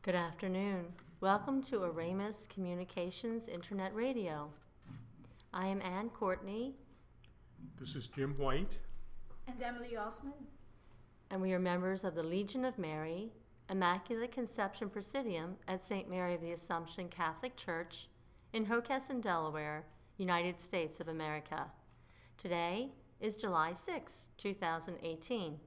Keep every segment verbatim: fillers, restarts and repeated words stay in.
Good afternoon. Welcome to Aramus Communications Internet Radio. I am Ann Courtney. This is Jim White. And Emily Osmond. And we are members of the Legion of Mary, Immaculate Conception Presidium at Saint Mary of the Assumption Catholic Church in Hockessin, Delaware, United States of America. Today is July sixth, two thousand eighteen.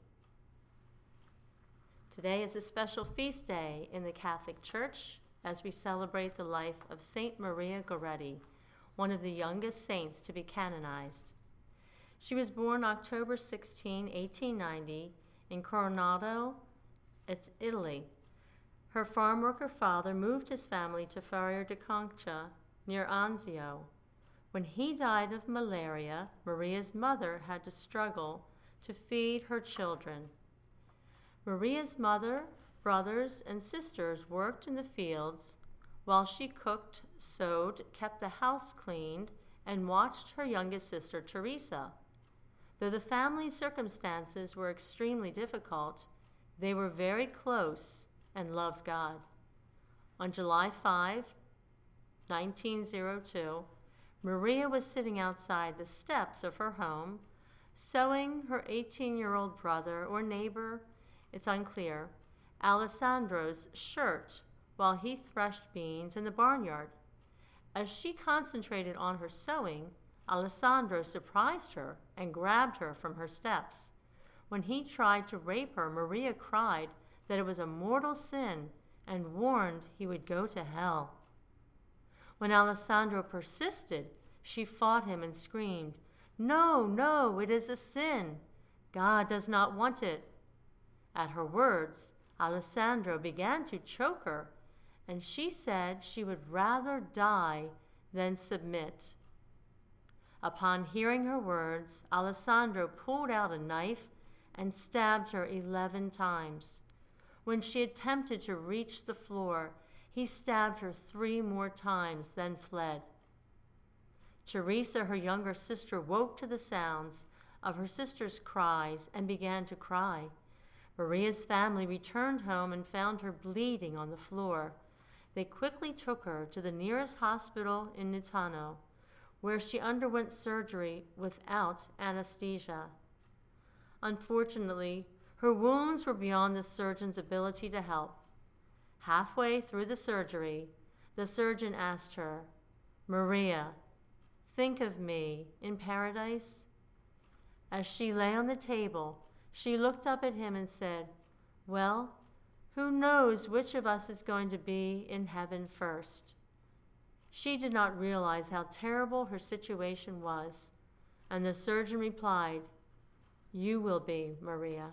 Today is a special feast day in the Catholic Church as we celebrate the life of Saint Maria Goretti, one of the youngest saints to be canonized. She was born October sixteenth, eighteen ninety in Coronado, Italy. Her farm worker father moved his family to Ferrier de Concha near Anzio. When he died of malaria, Maria's mother had to struggle to feed her children. Maria's mother, brothers, and sisters worked in the fields while she cooked, sewed, kept the house cleaned, and watched her youngest sister, Teresa. Though the family's circumstances were extremely difficult, they were very close and loved God. On July fifth, nineteen oh two, Maria was sitting outside the steps of her home, sewing her eighteen-year-old brother or neighbor, it's unclear, Alessandro's shirt while he threshed beans in the barnyard. As she concentrated on her sewing, Alessandro surprised her and grabbed her from her steps. When he tried to rape her, Maria cried that it was a mortal sin and warned he would go to hell. When Alessandro persisted, she fought him and screamed, "No, no, it is a sin. God does not want it." At her words, Alessandro began to choke her, and she said she would rather die than submit. Upon hearing her words, Alessandro pulled out a knife and stabbed her eleven times. When she attempted to reach the floor, he stabbed her three more times, then fled. Teresa, her younger sister, woke to the sounds of her sister's cries and began to cry. Maria's family returned home and found her bleeding on the floor. They quickly took her to the nearest hospital in Nitano, where she underwent surgery without anesthesia. Unfortunately, her wounds were beyond the surgeon's ability to help. Halfway through the surgery, the surgeon asked her, "Maria, think of me in paradise?" As she lay on the table, she looked up at him and said, "Well, who knows which of us is going to be in heaven first?" She did not realize how terrible her situation was, and the surgeon replied, "You will be, Maria."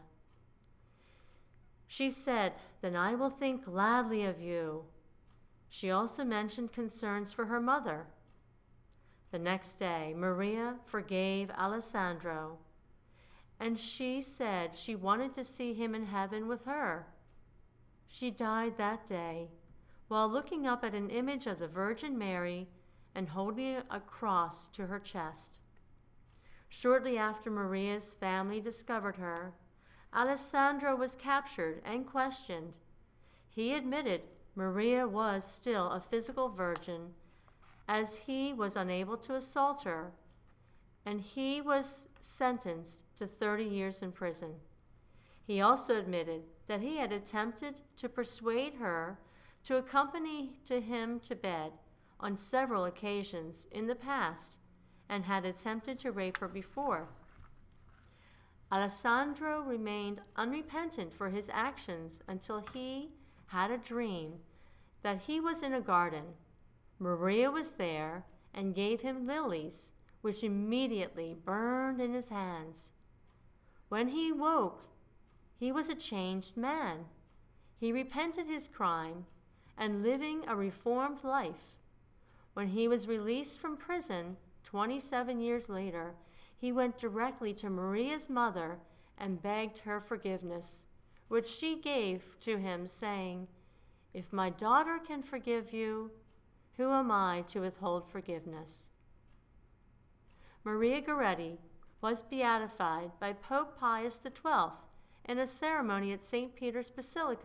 She said, "Then I will think gladly of you." She also mentioned concerns for her mother. The next day, Maria forgave Alessandro, and she said she wanted to see him in heaven with her. She died that day while looking up at an image of the Virgin Mary and holding a cross to her chest. Shortly after Maria's family discovered her, Alessandro was captured and questioned. He admitted Maria was still a physical virgin, as he was unable to assault her, and he was sentenced to thirty years in prison. He also admitted that he had attempted to persuade her to accompany to him to bed on several occasions in the past and had attempted to rape her before. Alessandro remained unrepentant for his actions until he had a dream that he was in a garden. Maria was there and gave him lilies, which immediately burned in his hands. When he woke, he was a changed man. He repented his crime and living a reformed life. When he was released from prison twenty-seven years later, he went directly to Maria's mother and begged her forgiveness, which she gave to him, saying, "If my daughter can forgive you, who am I to withhold forgiveness?" Maria Goretti was beatified by Pope Pius the twelfth in a ceremony at Saint Peter's Basilica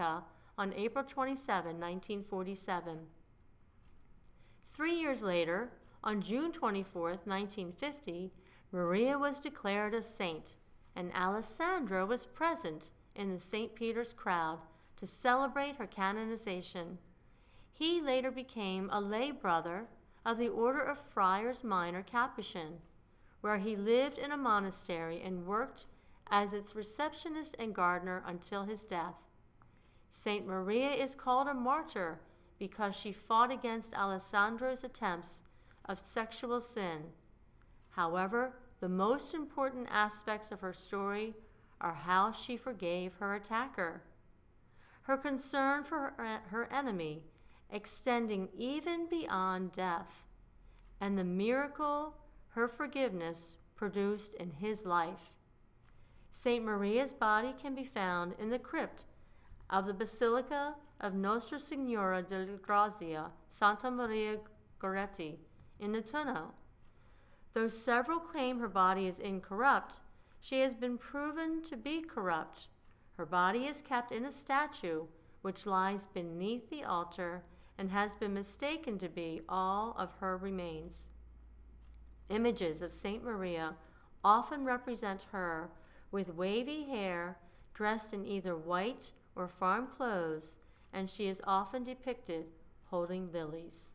on April twenty-seventh, nineteen forty-seven. Three years later, on June twenty-fourth, nineteen fifty, Maria was declared a saint, and Alessandro was present in the Saint Peter's crowd to celebrate her canonization. He later became a lay brother of the Order of Friars Minor Capuchin, where he lived in a monastery and worked as its receptionist and gardener until his death. Saint Maria is called a martyr because she fought against Alessandro's attempts of sexual sin. However, the most important aspects of her story are how she forgave her attacker, her concern for her, her enemy extending even beyond death, and the miracle her forgiveness produced in his life. Saint Maria's body can be found in the crypt of the Basilica of Nostra Signora della Grazia, Santa Maria Goretti, in Nettuno. Though several claim her body is incorrupt, she has been proven to be corrupt. Her body is kept in a statue which lies beneath the altar and has been mistaken to be all of her remains. Images of Saint Maria often represent her with wavy hair, dressed in either white or farm clothes, and she is often depicted holding lilies.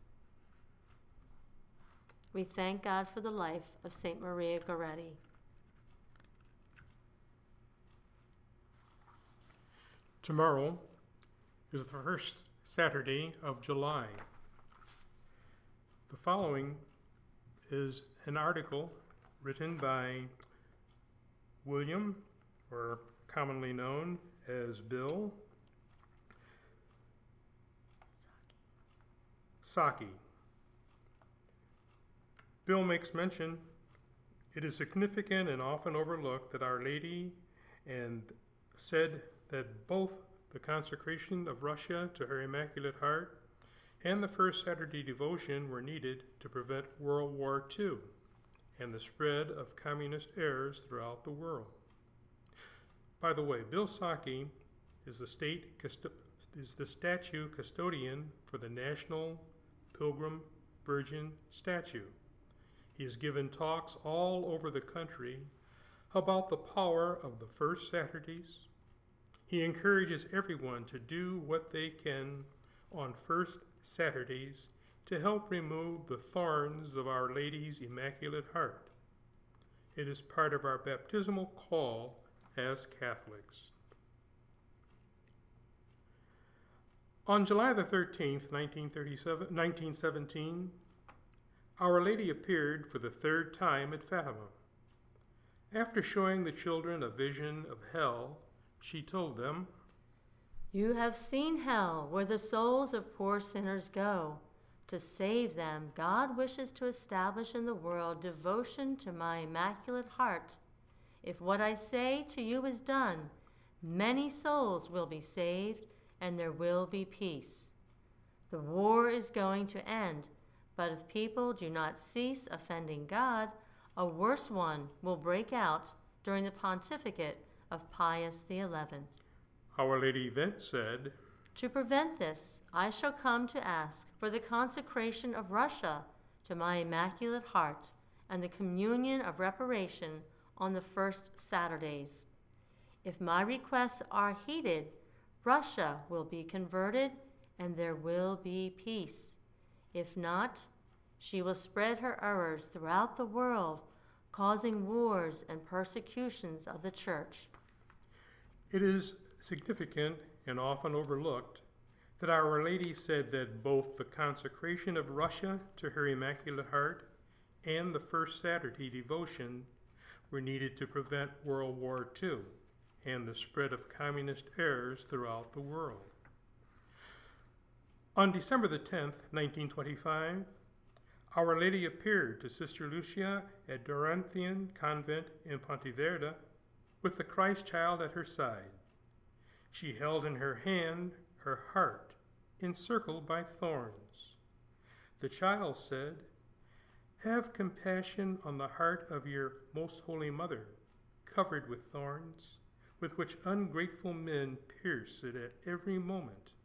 We thank God for the life of Saint Maria Goretti. Tomorrow is the first Saturday of July. The following is an article written by William, or commonly known as Bill Saki. Bill makes mention, it is significant and often overlooked that Our Lady and said that both the consecration of Russia to her Immaculate Heart and the first Saturday devotion were needed to prevent World War Two and the spread of communist errors throughout the world. By the way, Bill Saki is the state custo- is the statue custodian for the National Pilgrim Virgin statue. He has given talks all over the country about the power of the first Saturdays. He encourages everyone to do what they can on first Saturdays to help remove the thorns of Our Lady's Immaculate Heart. It is part of our baptismal call as Catholics. On July the thirteenth, nineteen seventeen, Our Lady appeared for the third time at Fatima. After showing the children a vision of hell, she told them, "You have seen hell, where the souls of poor sinners go. To save them, God wishes to establish in the world devotion to my Immaculate Heart. If what I say to you is done, many souls will be saved and there will be peace. The war is going to end, but if people do not cease offending God, a worse one will break out during the pontificate of Pius the eleventh. Our Lady then said, To prevent this, I shall come to ask for the consecration of Russia to my Immaculate Heart and the communion of reparation on the first Saturdays. If my requests are heeded, Russia will be converted and there will be peace. If not, she will spread her errors throughout the world, causing wars and persecutions of the Church." It is significant and often overlooked that Our Lady said that both the consecration of Russia to her Immaculate Heart and the first Saturday devotion were needed to prevent World War Two and the spread of communist errors throughout the world. On December the tenth, nineteen twenty-five, Our Lady appeared to Sister Lucia at Doranthian Convent in Pontevedra with the Christ child at her side. She held in her hand her heart encircled by thorns. The child said, "Have compassion on the heart of your most holy mother, covered with thorns, with which ungrateful men pierce it at every moment.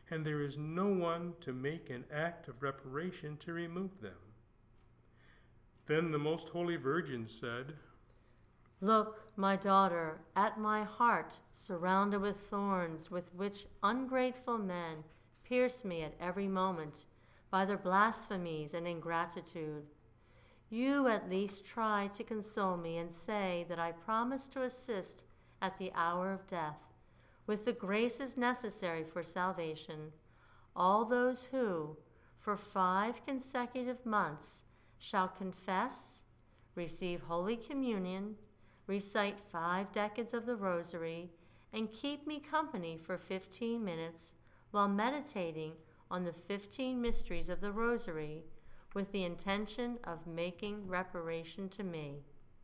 and there is no one to make an act of reparation to remove them. Then the Most Holy Virgin said, Look, my daughter, at my heart, surrounded with thorns, with which ungrateful men pierce me at every moment by their blasphemies and ingratitude. You at least try to console me and say that I promise to assist at the hour of death, with the graces necessary for salvation, all those who, for five consecutive months, shall confess, receive Holy Communion, recite five decades of the Rosary, and keep me company for fifteen minutes while meditating on the fifteen mysteries of the Rosary with the intention of making reparation to me.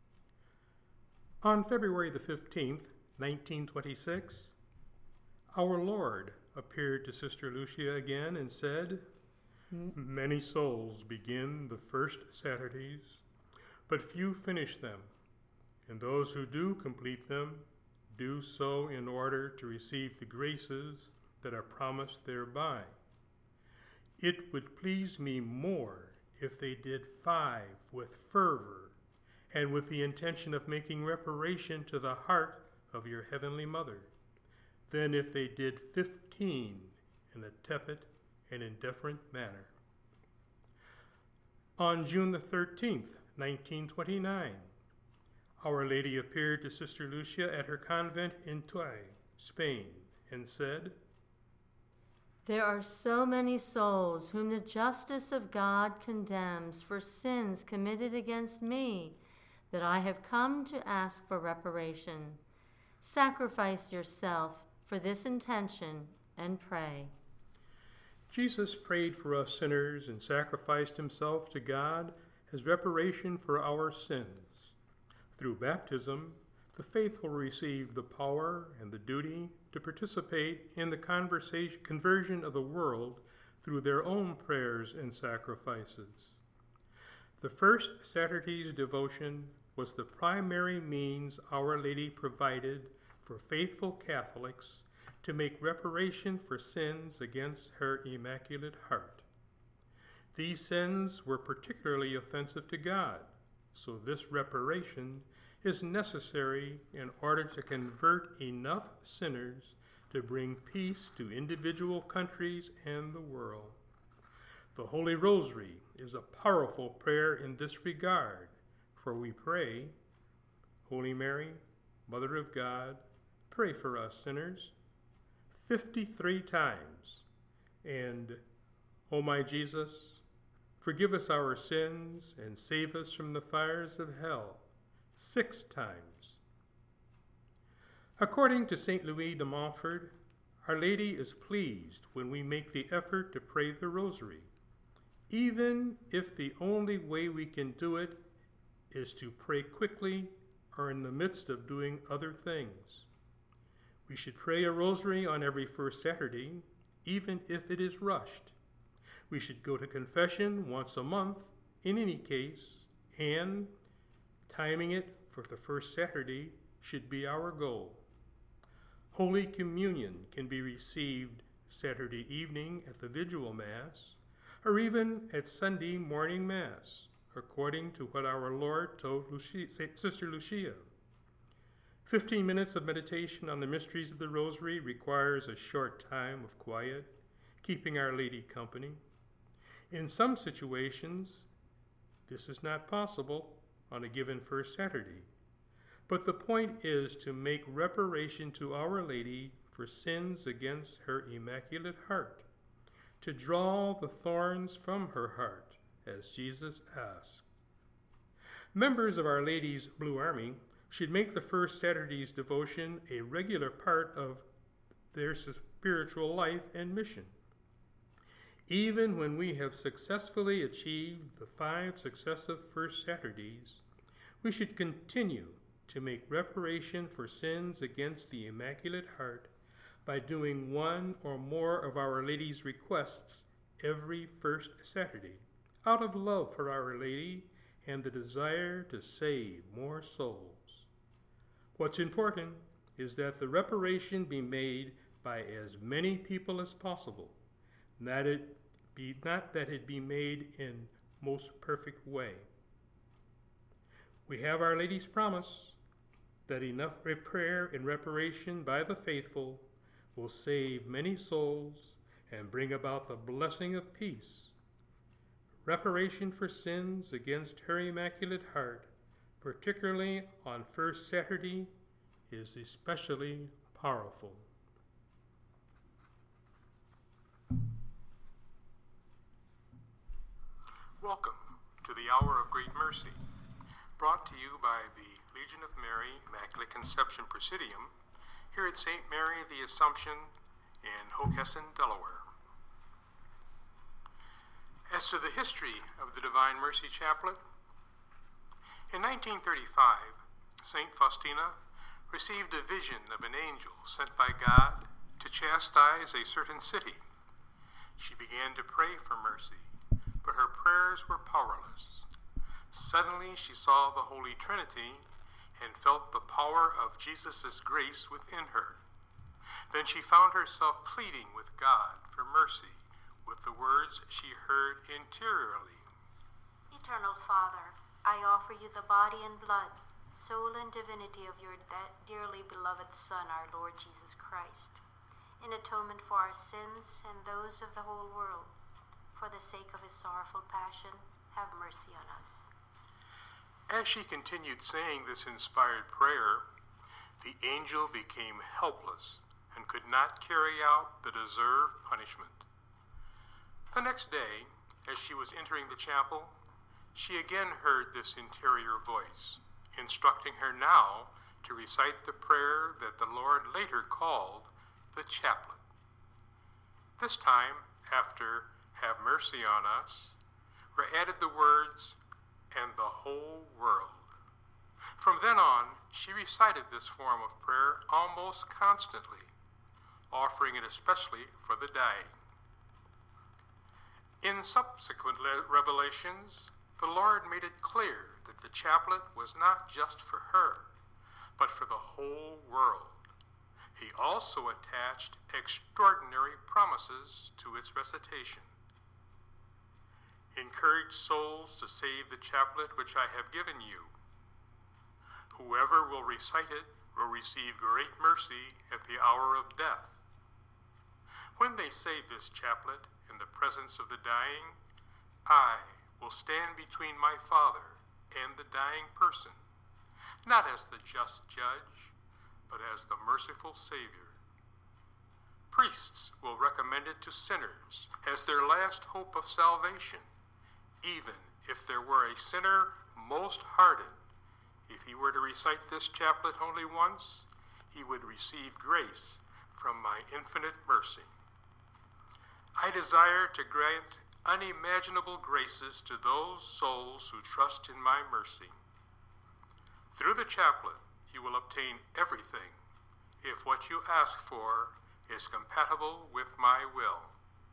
On February the fifteenth, nineteen twenty-six, our Lord appeared to Sister Lucia again and said, Many souls begin the first Saturdays, but few finish them, and those who do complete them do so in order to receive the graces that are promised thereby. It would please me more if they did five with fervor and with the intention of making reparation to the heart of your Heavenly Mother, than if they did fifteen in a tepid and indifferent manner. On June the thirteenth, nineteen twenty-nine, Our Lady appeared to Sister Lucia at her convent in Tuy, Spain, and said, There are so many souls whom the justice of God condemns for sins committed against me that I have come to ask for reparation. Sacrifice yourself for this intention and pray. Jesus prayed for us sinners and sacrificed himself to God as reparation for our sins. Through baptism, the faithful receive the power and the duty to participate in the conversation, conversion of the world through their own prayers and sacrifices. The first Saturday's devotion was the primary means Our Lady provided for faithful Catholics to make reparation for sins against her Immaculate Heart. These sins were particularly offensive to God, so this reparation is necessary in order to convert enough sinners to bring peace to individual countries and the world. The Holy Rosary is a powerful prayer in this regard, for we pray, Holy Mary, Mother of God, pray for us sinners, fifty-three times, and, O my Jesus, forgive us our sins and save us from the fires of hell, six times. According to Saint Louis de Montfort, Our Lady is pleased when we make the effort to pray the Rosary, even if the only way we can do it is to pray quickly or in the midst of doing other things. We should pray a rosary on every first Saturday, even if it is rushed. We should go to confession once a month, in any case, and timing it for the first Saturday should be our goal. Holy Communion can be received Saturday evening at the Vigil Mass, or even at Sunday morning Mass, according to what our Lord told Lucia, Sister Lucia. Fifteen minutes of meditation on the mysteries of the Rosary requires a short time of quiet, keeping Our Lady company. In some situations, this is not possible on a given first Saturday. But the point is to make reparation to Our Lady for sins against her Immaculate Heart, to draw the thorns from her heart, as Jesus asked. Members of Our Lady's Blue Army should make the first Saturday's devotion a regular part of their spiritual life and mission. Even when we have successfully achieved the five successive first Saturdays, we should continue to make reparation for sins against the Immaculate Heart by doing one or more of Our Lady's requests every first Saturday, out of love for Our Lady and the desire to save more souls. What's important is that the reparation be made by as many people as possible, that it be not that it be made in most perfect way. We have Our Lady's promise that enough prayer and reparation by the faithful will save many souls and bring about the blessing of peace. Reparation for sins against her Immaculate Heart, particularly on First Saturday, is especially powerful. Welcome to the Hour of Great Mercy, brought to you by the Legion of Mary Immaculate Conception Presidium here at Saint Mary the Assumption in Hockessin, Delaware. As to the history of the Divine Mercy Chaplet, in nineteen thirty-five, Saint Faustina received a vision of an angel sent by God to chastise a certain city. She began to pray for mercy, but her prayers were powerless. Suddenly she saw the Holy Trinity and felt the power of Jesus' grace within her. Then she found herself pleading with God for mercy with the words she heard interiorly. Eternal Father, I offer you the body and blood, soul and divinity of your de- dearly beloved Son, our Lord Jesus Christ, in atonement for our sins and those of the whole world. For the sake of his sorrowful passion, have mercy on us. As she continued saying this inspired prayer, the angel became helpless and could not carry out the deserved punishment. The next day, as she was entering the chapel, she again heard this interior voice, instructing her now to recite the prayer that the Lord later called the chaplet. This time, after "Have mercy on us," were added the words, "and the whole world." From then on, she recited this form of prayer almost constantly, offering it especially for the dying. In subsequent revelations, the Lord made it clear that the chaplet was not just for her, but for the whole world. He also attached extraordinary promises to its recitation. Encourage souls to say the chaplet which I have given you. Whoever will recite it will receive great mercy at the hour of death. When they say this chaplet in the presence of the dying, I will stand between my Father and the dying person, not as the just judge, but as the merciful Savior. Priests will recommend it to sinners as their last hope of salvation, even if there were a sinner most hardened. If he were to recite this chaplet only once, he would receive grace from my infinite mercy. I desire to grant unimaginable graces to those souls who trust in my mercy. Through the chaplet, you will obtain everything if what you ask for is compatible with my will.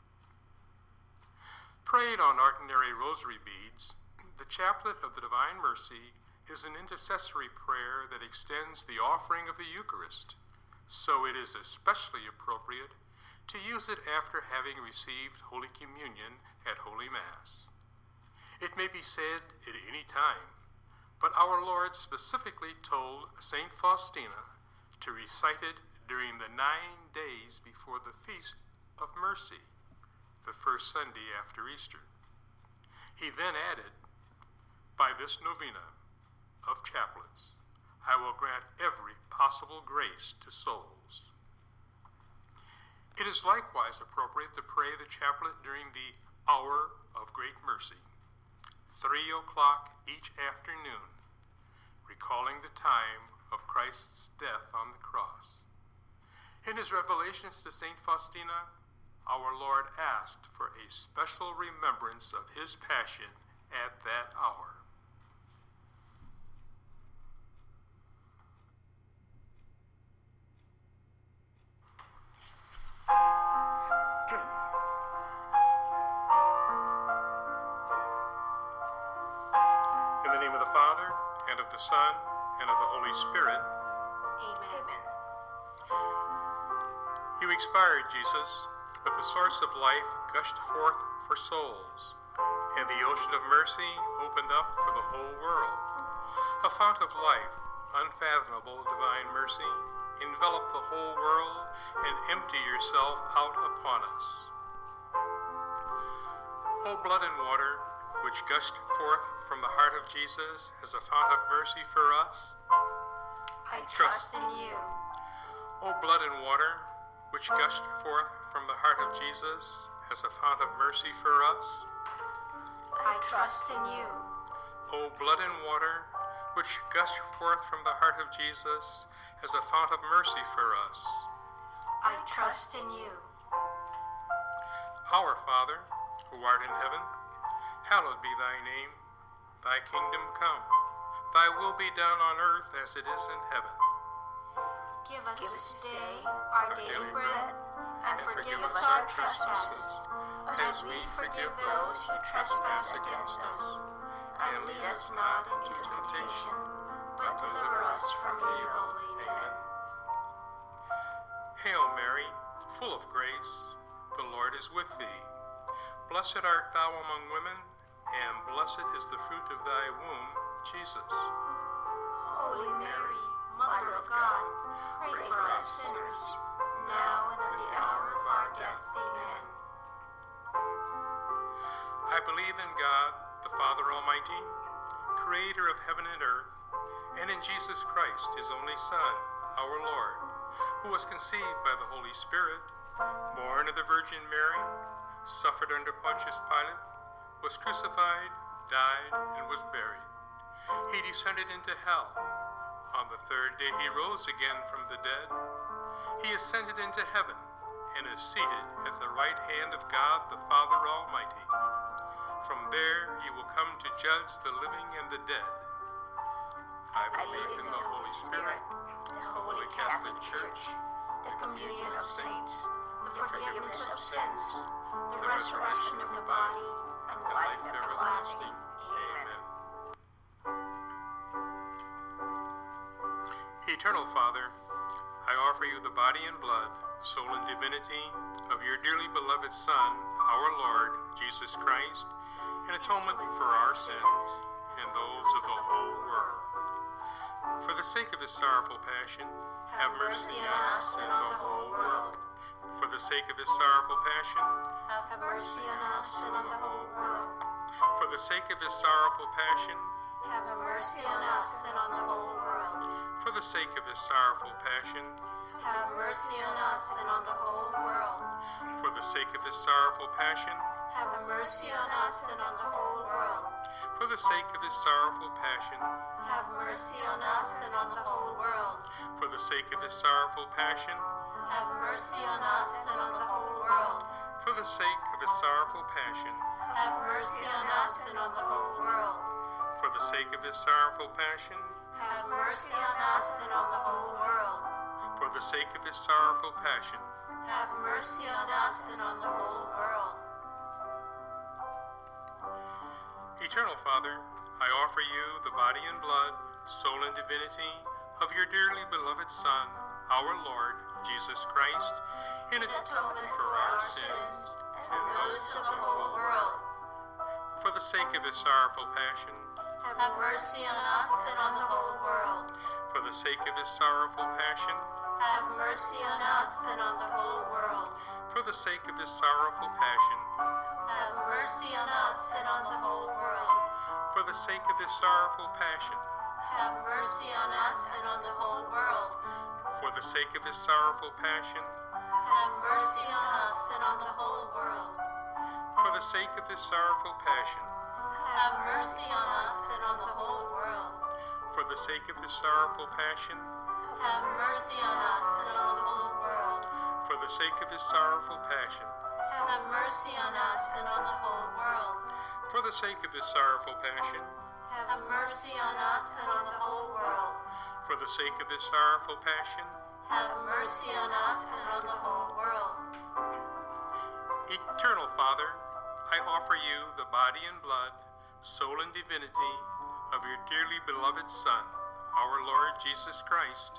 Prayed on ordinary rosary beads, the Chaplet of the Divine Mercy is an intercessory prayer that extends the offering of the Eucharist, so it is especially appropriate to use it after having received Holy Communion at Holy Mass. It may be said at any time, but our Lord specifically told Saint Faustina to recite it during the nine days before the Feast of Mercy, the first Sunday after Easter. He then added, by this novena of chaplets, I will grant every possible grace to souls. It is likewise appropriate to pray the chaplet during the hour of great mercy, three o'clock each afternoon, recalling the time of Christ's death on the cross. In his revelations to Saint Faustina, our Lord asked for a special remembrance of his passion at that hour. In the name of the Father, and of the Son, and of the Holy Spirit. Amen. You expired, Jesus, but the source of life gushed forth for souls, and the ocean of mercy opened up for the whole world. A fount of life, unfathomable divine mercy, envelop the whole world and empty yourself out upon us. O blood and water, which gushed forth from the heart of Jesus as a fount of mercy for us, I trust in you. O blood and water, which gushed forth from the heart of Jesus as a fount of mercy for us, I trust in you. O blood and water, which gushed forth from the heart of Jesus as a fount of mercy for us, I trust in you. Our Father, who art in heaven, hallowed be thy name. Thy kingdom come. Thy will be done on earth as it is in heaven. Give us this day our daily bread, and forgive us our trespasses, as we forgive those who trespass against us. And lead us not into temptation, but deliver us from evil. Amen. Hail Mary, full of grace, the Lord is with thee. Blessed art thou among women, and blessed is the fruit of thy womb, Jesus. Holy Mary, Mother of God, pray for us sinners, now and at the hour of our death. Amen. I believe in God, the Father Almighty, creator of heaven and earth, and in Jesus Christ, his only Son, our Lord, who was conceived by the Holy Spirit, born of the Virgin Mary, suffered under Pontius Pilate, was crucified, died, and was buried. He descended into hell. On the third day he rose again from the dead. He ascended into heaven and is seated at the right hand of God the Father Almighty. From there he will come to judge the living and the dead. I believe in the Holy Spirit, the Holy Catholic Church, the communion of saints, the forgiveness of sins, the resurrection of the body, and life everlasting. Amen. Eternal Father, I offer you the body and blood, soul and divinity of your dearly beloved Son, our Lord, Jesus Christ, in atonement for our sins and those of the whole world. For the sake of his sorrowful passion, have mercy on us and on the whole world. For the sake of his sorrowful passion, Have mercy on us and on the whole world. for the sake of his sorrowful passion, Have mercy on us and on the whole world. for the sake of his sorrowful passion, Have mercy on us and on the whole world. for the sake of his sorrowful passion, Have mercy on us and on the whole world. for the sake of his sorrowful passion, Have mercy on us and on the whole world. for the sake of his sorrowful passion, Have mercy on us and on the whole world. for the sake of his sorrowful passion, Have mercy on us and on the whole world. for the sake of his sorrowful passion, Have mercy on us and on the whole world. for the sake of his sorrowful passion. Have mercy on us and on the whole world. Eternal Father, I offer you the body and blood, soul and divinity of your dearly beloved Son, our Lord, Jesus Christ, in atonement for our sins and those of the whole world. For the sake of his sorrowful passion, Have mercy on us and on the whole world. for the sake of his sorrowful passion, Have mercy on us and on the whole world. for the sake of his sorrowful passion, Have mercy on us and on the whole world. for the sake of his sorrowful passion, Have mercy on us and on the whole world. for the sake of his sorrowful passion, Have mercy on us and on the whole world. for the sake of his sorrowful passion, Have mercy on us and on the whole world. for the sake of his sorrowful passion, Have mercy on us and on the whole world. for the sake of his sorrowful passion, Have mercy on us and on the whole world. for the sake of his sorrowful passion, Have mercy on us and on the whole world. for the sake of his sorrowful passion. Have mercy on us and on the whole world. Eternal Father, I offer you the body and blood, soul and divinity of your dearly beloved Son, our Lord Jesus Christ,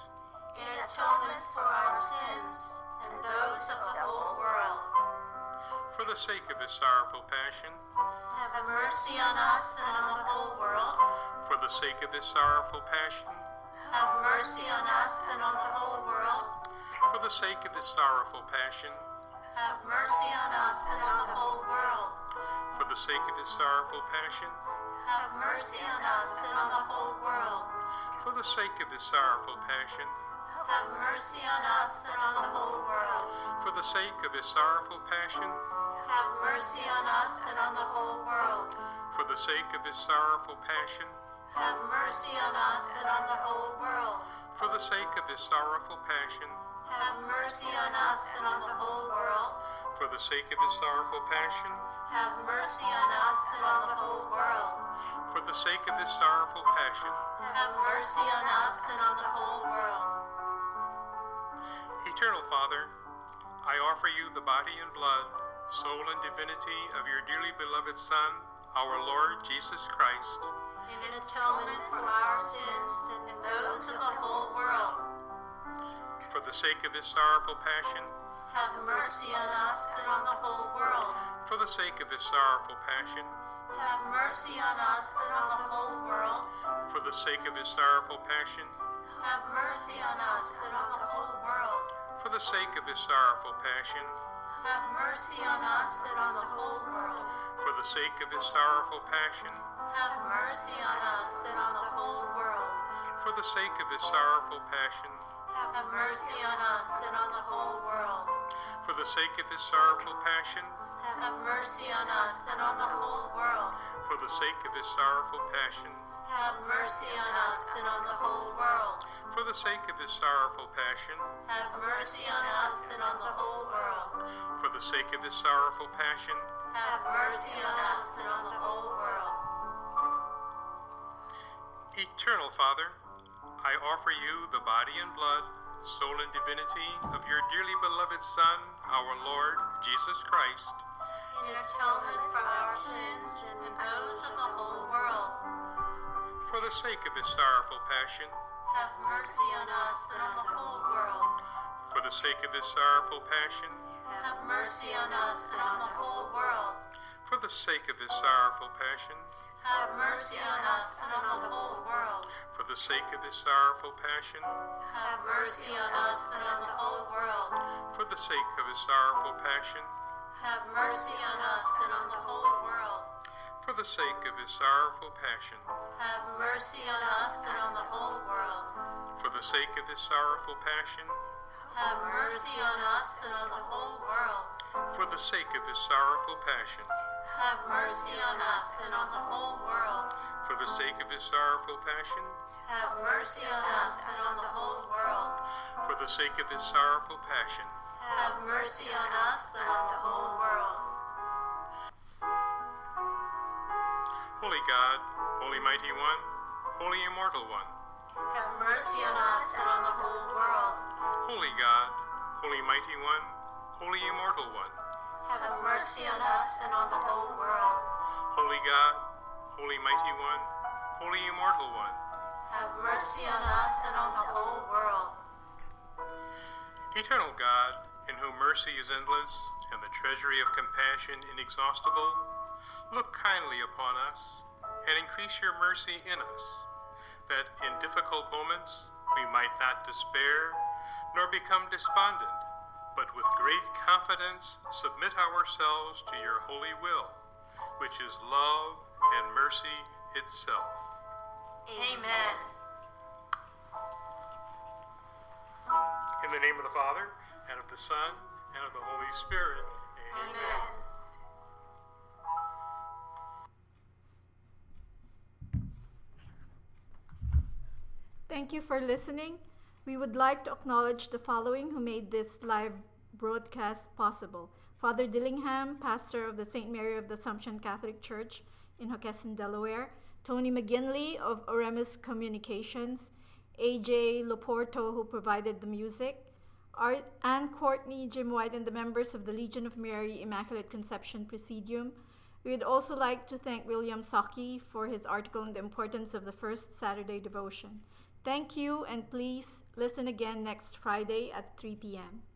in atonement for our sins and those of the whole world. For the sake of his sorrowful passion, Have mercy on us and on the whole world. for the sake of his sorrowful passion, Have mercy on us and on the whole world. for the sake of his sorrowful passion, Have mercy on us and on the whole world. for the sake of his sorrowful passion, Have mercy on us and on the whole world. for the sake of his sorrowful passion, Have mercy on us and on the whole world. for the sake of his sorrowful passion, Have mercy on us and on the whole world. for the sake of his sorrowful passion, Have mercy on us and on the whole world. for the sake of his sorrowful passion, Have mercy on us and on the whole world. for the sake of his sorrowful passion, Have mercy on us and on the whole world. for the sake of his sorrowful passion. Have mercy on us and on the whole world. Eternal Father, I offer you the body and blood, soul and divinity of your dearly beloved Son, our Lord Jesus Christ, In atonement for our sins and those of the whole world. for the sake of his sorrowful passion, Have mercy on us and on the whole world. for the sake of his sorrowful passion, Have mercy on us and on the whole world. for the sake of his sorrowful passion, Have mercy on us and on the whole world. for the sake of his sorrowful passion, Have mercy on us and on the whole world. for the sake of his sorrowful passion, Have mercy on us and on the whole world. for the sake of his sorrowful passion, Have mercy on us and on the whole world. for the sake of his sorrowful passion, Have mercy on us and on the whole world. for the sake of his sorrowful passion, Have mercy on us and on the whole world. for the sake of his sorrowful passion, Have mercy on us and on the whole world. for the sake of his sorrowful passion, Have mercy on us and on the whole world. Eternal Father, I offer you the body and blood, soul and divinity of your dearly beloved Son, our Lord Jesus Christ, In atonement for our sins and those of the whole world. for the sake of his sorrowful passion, Have mercy on us and on the whole world. for the sake of his sorrowful passion, Have mercy on us and on the whole world. for the sake of his sorrowful passion, Have mercy on us and on the whole world. for the sake of his sorrowful passion, Have mercy on us and on the whole world. for the sake of his sorrowful passion, Have mercy on us and on the whole world. for the sake of his sorrowful passion, Have mercy on us and on the whole world. for the sake of his sorrowful passion, Have mercy on us and on the whole world. for the sake of his sorrowful passion, Have mercy on us and on the whole world. for the sake of his sorrowful passion, Have mercy on us and on the whole world. for the sake of his sorrowful passion, Have mercy on us and on the whole world. Holy God, Holy Mighty One, Holy Immortal One, Have mercy on us and on the whole world. Holy God, Holy Mighty One, Holy Immortal One, Have mercy on us and on the whole world. Holy God, Holy Mighty One, Holy Immortal One, Have mercy on us and on the whole world. Eternal God, in whom mercy is endless and the treasury of compassion inexhaustible, look kindly upon us and increase your mercy in us, that in difficult moments we might not despair nor become despondent, but with great confidence submit ourselves to your holy will, which is love and mercy itself. Amen. In the name of the Father, and of the Son, and of the Holy Spirit. Amen. Amen. Thank you for listening. We would like to acknowledge the following who made this live broadcast possible. Father Dillingham, pastor of the Saint Mary of the Assumption Catholic Church in Hockessin, Delaware. Tony McGinley of Oremus Communications. A J Loporto, who provided the music. Art, Ann Courtney, Jim White, and the members of the Legion of Mary Immaculate Conception Presidium. We would also like to thank William Saki for his article on the importance of the first Saturday devotion. Thank you, and please listen again next Friday at three p.m.